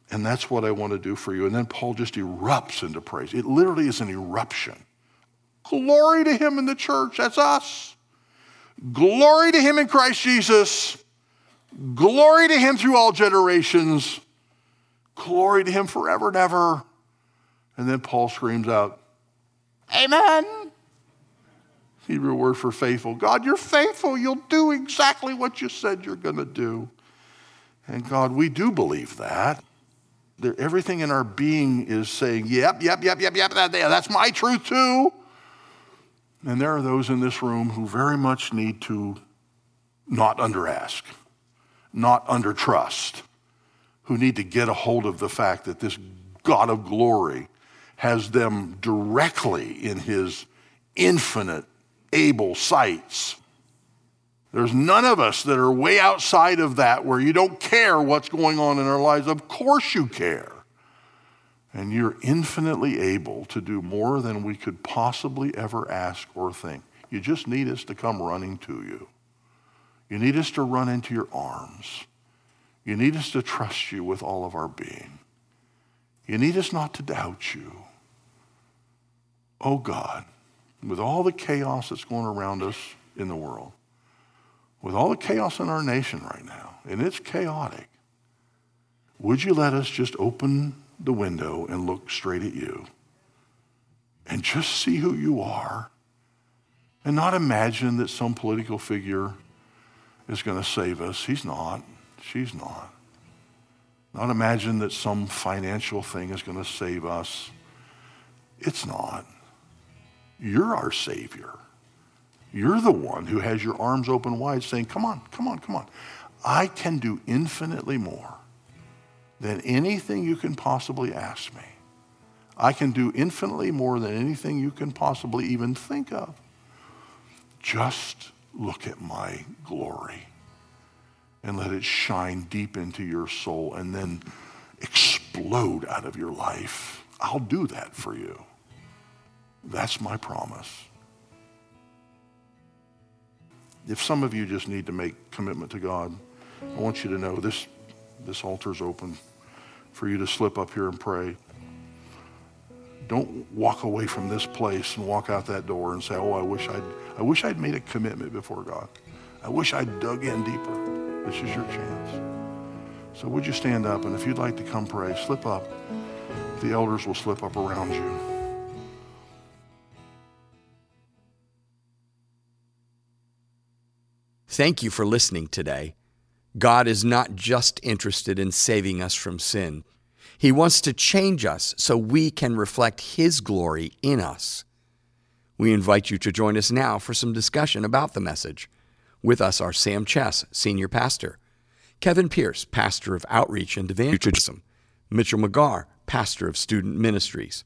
And that's what I want to do for you. And then Paul just erupts into praise. It literally is an eruption. Glory to him in the church. That's us. Glory to him in Christ Jesus. Glory to him through all generations. Glory to him forever and ever. And then Paul screams out, amen. Hebrew word for faithful. God, you're faithful. You'll do exactly what you said you're going to do. And God, we do believe that. There, everything in our being is saying, yep, yep, yep, yep, yep, that, that's my truth too. And there are those in this room who very much need to not under-ask, not under-trust, who need to get a hold of the fact that this God of glory has them directly in his infinite, able sights. There's none of us that are way outside of that where you don't care what's going on in our lives. Of course you care. And you're infinitely able to do more than we could possibly ever ask or think. You just need us to come running to you. You need us to run into your arms. You need us to trust you with all of our being. You need us not to doubt you. Oh God, with all the chaos that's going around us in the world, with all the chaos in our nation right now, and it's chaotic, would you let us just open the window and look straight at you and just see who you are and not imagine that some political figure is going to save us. He's not. She's not. Not imagine that some financial thing is going to save us. It's not. You're our Savior. You're the one who has your arms open wide saying, come on, come on, come on. I can do infinitely more than anything you can possibly ask me. I can do infinitely more than anything you can possibly even think of. Just look at my glory and let it shine deep into your soul and then explode out of your life. I'll do that for you. That's my promise. If some of you just need to make commitment to God, I want you to know this, this altar's open for you to slip up here and pray. Don't walk away from this place and walk out that door and say, oh, I wish I'd, I wish I'd made a commitment before God. I wish I'd dug in deeper. This is your chance. So would you stand up, and if you'd like to come pray, slip up. The elders will slip up around you. Thank you for listening today. God is not just interested in saving us from sin. He wants to change us so we can reflect His glory in us. We invite you to join us now for some discussion about the message. With us are Sam Chess, Senior Pastor, Kevin Pierce, Pastor of Outreach and Evangelism, Mitchell McGarr, Pastor of Student Ministries.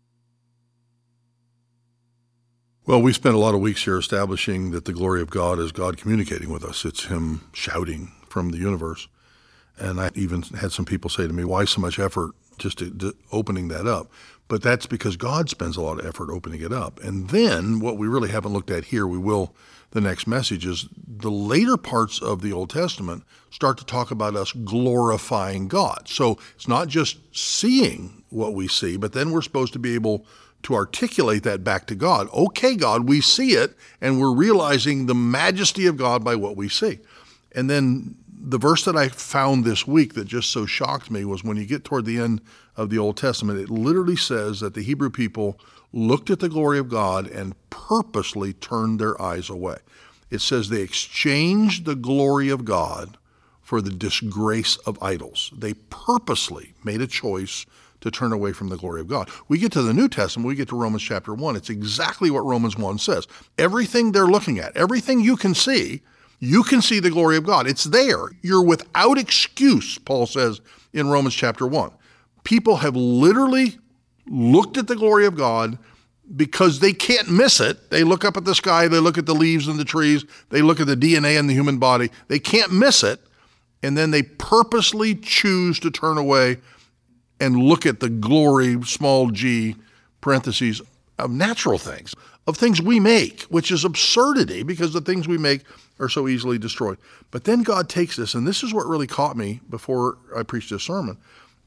Well, we spent a lot of weeks here establishing that the glory of God is God communicating with us. It's Him shouting from the universe. And I even had some people say to me, why so much effort just to, to opening that up? But that's because God spends a lot of effort opening it up. And then what we really haven't looked at here, we will the next message, is the later parts of the Old Testament start to talk about us glorifying God. So it's not just seeing what we see, but then we're supposed to be able to articulate that back to God. Okay, God, we see it, and we're realizing the majesty of God by what we see. And then the verse that I found this week that just so shocked me was when you get toward the end of the Old Testament, it literally says that the Hebrew people looked at the glory of God and purposely turned their eyes away. It says they exchanged the glory of God for the disgrace of idols. They purposely made a choice to turn away from the glory of God. We get to the New Testament, we get to Romans chapter one. It's exactly what Romans one says. Everything they're looking at, everything you can see, you can see the glory of God. It's there. You're without excuse, Paul says in Romans chapter one. People have literally looked at the glory of God because they can't miss it. They look up at the sky, they look at the leaves and the trees, they look at the D N A in the human body. They can't miss it. And then they purposely choose to turn away and look at the glory, small g, parentheses, of natural things, of things we make, which is absurdity because the things we make are so easily destroyed. But then God takes this, and this is what really caught me before I preached this sermon,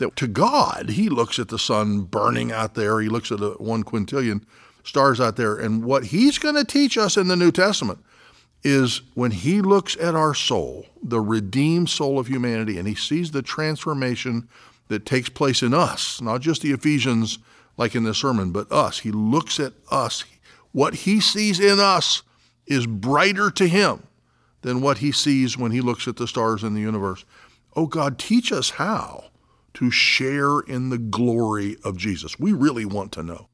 that to God, he looks at the sun burning out there. He looks at the one quintillion stars out there. And what he's going to teach us in the New Testament is when he looks at our soul, the redeemed soul of humanity, and he sees the transformation that takes place in us, not just the Ephesians like in this sermon, but us. He looks at us. What he sees in us is brighter to him than what he sees when he looks at the stars in the universe. Oh God, teach us how to share in the glory of Jesus. We really want to know.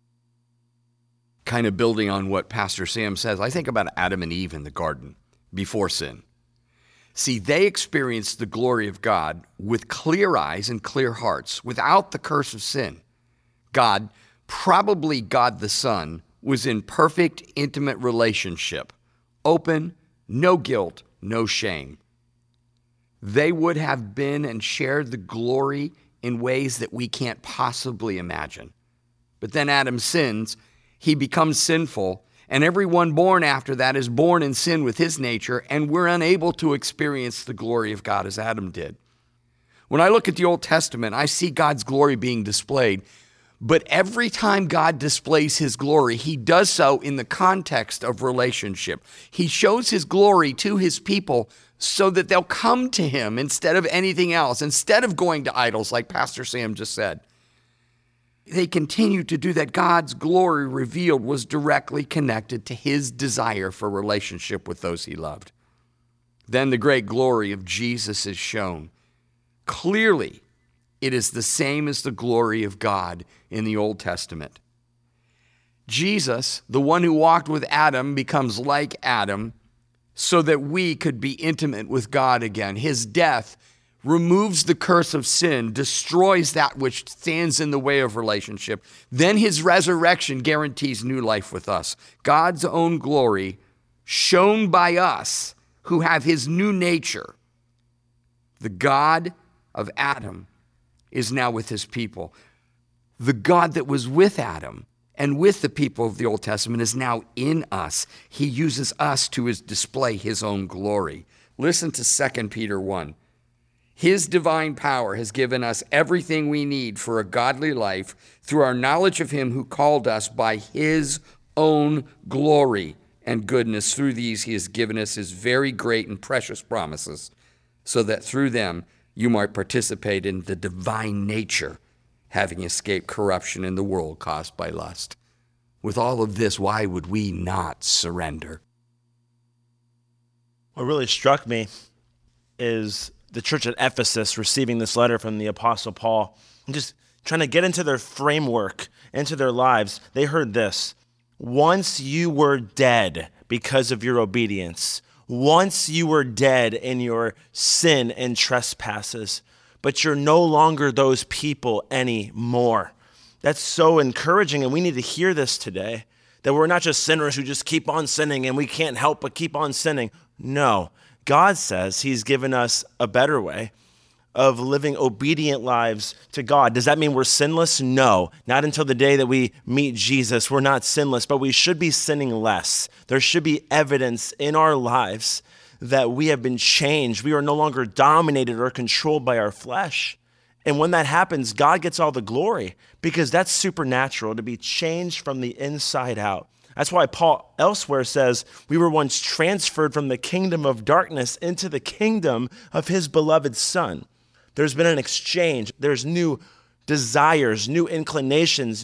Kind of building on what Pastor Sam says, I think about Adam and Eve in the garden before sin. See, they experienced the glory of God with clear eyes and clear hearts, without the curse of sin. God, probably God the Son, was in perfect, intimate relationship, open, no guilt, no shame. They would have been and shared the glory in ways that we can't possibly imagine. But then Adam sins, he becomes sinful, and everyone born after that is born in sin with his nature, and we're unable to experience the glory of God as Adam did. When I look at the Old Testament, I see God's glory being displayed, but every time God displays his glory, he does so in the context of relationship. He shows his glory to his people so that they'll come to him instead of anything else, instead of going to idols like Pastor Sam just said. They continue to do that. God's glory revealed was directly connected to his desire for relationship with those he loved. Then the great glory of Jesus is shown. Clearly, it is the same as the glory of God in the Old Testament. Jesus, the one who walked with Adam, becomes like Adam so that we could be intimate with God again. His death removes the curse of sin, destroys that which stands in the way of relationship. Then his resurrection guarantees new life with us. God's own glory shown by us who have his new nature. The God of Adam is now with his people. The God that was with Adam and with the people of the Old Testament is now in us. He uses us to his display his own glory. Listen to Second Peter one. His divine power has given us everything we need for a godly life through our knowledge of him who called us by his own glory and goodness. Through these, he has given us his very great and precious promises, so that through them you might participate in the divine nature, having escaped corruption in the world caused by lust. With all of this, why would we not surrender? What really struck me is the church at Ephesus receiving this letter from the Apostle Paul and just trying to get into their framework, into their lives. They heard this: once you were dead because of your obedience, once you were dead in your sin and trespasses, but you're no longer those people anymore. That's so encouraging, and we need to hear this today, that we're not just sinners who just keep on sinning and we can't help but keep on sinning. No. God says he's given us a better way of living obedient lives to God. Does that mean we're sinless? No, not until the day that we meet Jesus. We're not sinless, but we should be sinning less. There should be evidence in our lives that we have been changed. We are no longer dominated or controlled by our flesh. And when that happens, God gets all the glory, because that's supernatural, to be changed from the inside out. That's why Paul elsewhere says we were once transferred from the kingdom of darkness into the kingdom of his beloved Son. There's been an exchange. There's new desires, new inclinations,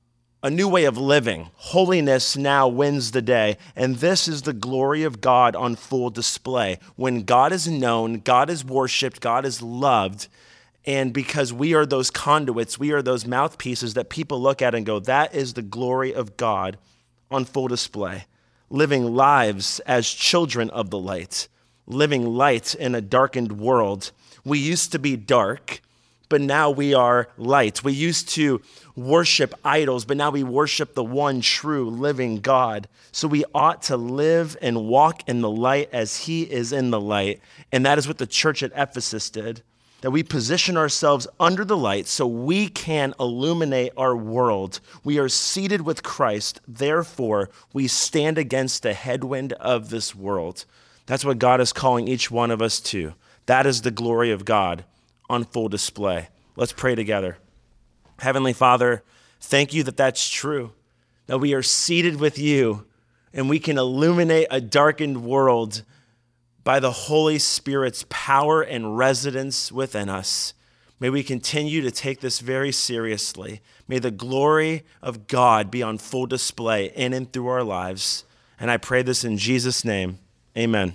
a new way of living. Holiness now wins the day. And this is the glory of God on full display. When God is known, God is worshiped, God is loved. And because we are those conduits, we are those mouthpieces that people look at and go, that is the glory of God on full display, living lives as children of the light, living light in a darkened world. We used to be dark, but now we are light. We used to worship idols, but now we worship the one true living God. So we ought to live and walk in the light as he is in the light. And that is what the church at Ephesus did, that we position ourselves under the light so we can illuminate our world. We are seated with Christ, therefore we stand against the headwind of this world. That's what God is calling each one of us to. That is the glory of God on full display. Let's pray together. Heavenly Father, thank you that that's true, that we are seated with you and we can illuminate a darkened world by the Holy Spirit's power and residence within us. May we continue to take this very seriously. May the glory of God be on full display in and through our lives. And I pray this in Jesus' name. Amen.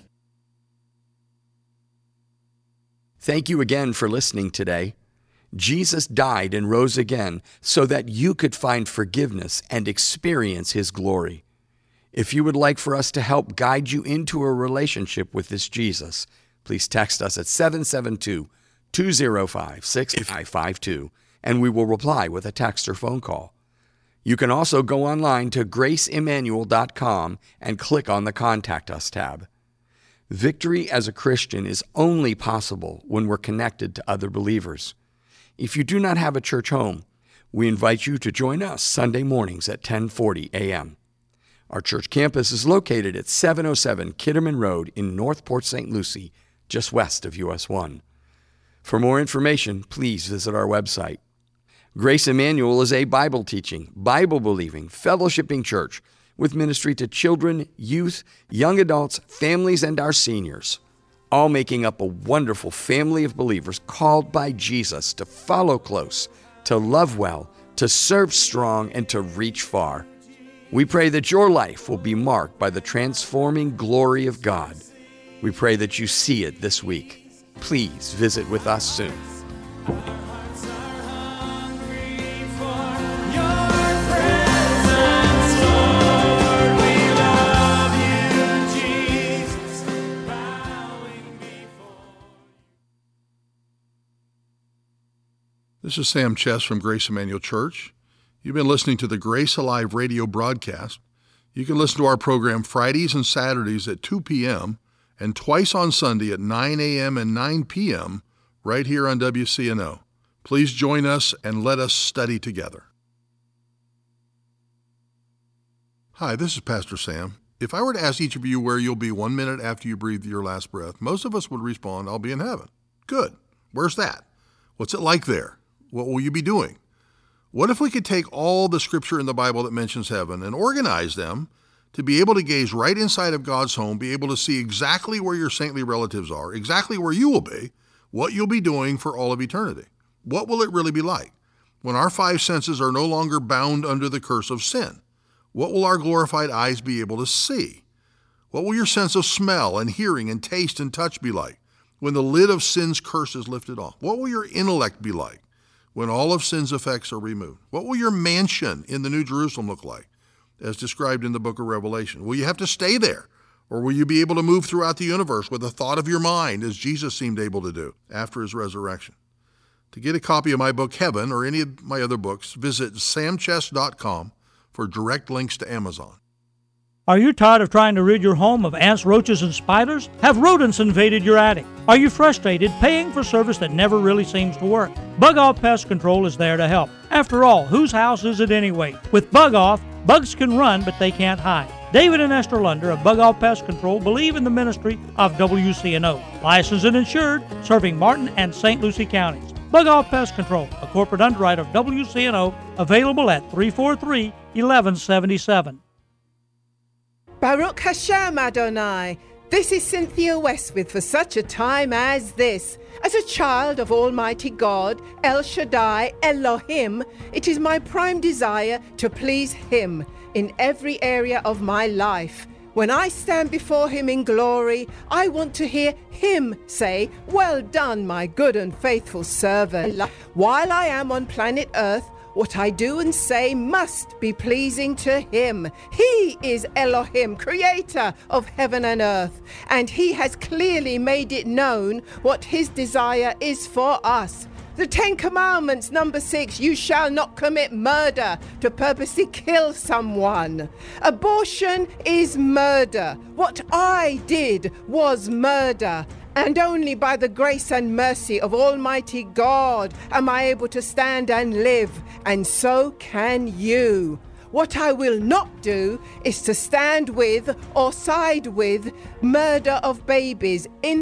Thank you again for listening today. Jesus died and rose again so that you could find forgiveness and experience his glory. If you would like for us to help guide you into a relationship with this Jesus, please text us at seven seven two, two zero five, six five five two, and we will reply with a text or phone call. You can also go online to grace emmanuel dot com and click on the Contact Us tab. Victory as a Christian is only possible when we're connected to other believers. If you do not have a church home, we invite you to join us Sunday mornings at ten forty a.m. Our church campus is located at seven oh seven Kitterman Road in North Port Saint Lucie, just west of U S one. For more information, please visit our website. Grace Emmanuel is a Bible-teaching, Bible-believing, fellowshipping church with ministry to children, youth, young adults, families, and our seniors, all making up a wonderful family of believers called by Jesus to follow close, to love well, to serve strong, and to reach far. We pray that your life will be marked by the transforming glory of God. We pray that you see it this week. Please visit with us soon. This is Sam Chess from Grace Emmanuel Church. You've been listening to the Grace Alive radio broadcast. You can listen to our program Fridays and Saturdays at two p.m. and twice on Sunday at nine a.m. and nine p.m. right here on W C N O. Please join us and let us study together. Hi, this is Pastor Sam. If I were to ask each of you where you'll be one minute after you breathe your last breath, most of us would respond, I'll be in heaven. Good. Where's that? What's it like there? What will you be doing? What if we could take all the scripture in the Bible that mentions heaven and organize them to be able to gaze right inside of God's home, be able to see exactly where your saintly relatives are, exactly where you will be, what you'll be doing for all of eternity? What will it really be like when our five senses are no longer bound under the curse of sin? What will our glorified eyes be able to see? What will your sense of smell and hearing and taste and touch be like when the lid of sin's curse is lifted off? What will your intellect be like when all of sin's effects are removed? What will your mansion in the New Jerusalem look like, as described in the book of Revelation? Will you have to stay there, or will you be able to move throughout the universe with a thought of your mind, as Jesus seemed able to do after his resurrection? To get a copy of my book, Heaven, or any of my other books, visit sam chess dot com for direct links to Amazon. Are you tired of trying to rid your home of ants, roaches, and spiders? Have rodents invaded your attic? Are you frustrated paying for service that never really seems to work? Bug Off Pest Control is there to help. After all, whose house is it anyway? With Bug Off, bugs can run, but they can't hide. David and Esther Lunder of Bug Off Pest Control believe in the ministry of W C N O. Licensed and insured, serving Martin and Saint Lucie counties. Bug Off Pest Control, a corporate underwriter of W C N O, available at three four three, one one seven seven. Baruch Hashem Adonai. This is Cynthia Westwith for such a time as this. As a child of Almighty God, El Shaddai, Elohim, it is my prime desire to please Him in every area of my life. When I stand before Him in glory, I want to hear Him say, "Well done, my good and faithful servant." While I am on planet Earth, what I do and say must be pleasing to Him. He is Elohim, creator of heaven and earth, and He has clearly made it known what His desire is for us. The Ten Commandments, number six, you shall not commit murder, to purposely kill someone. Abortion is murder. What I did was murder. And only by the grace and mercy of Almighty God am I able to stand and live, and so can you. What I will not do is to stand with or side with murder of babies in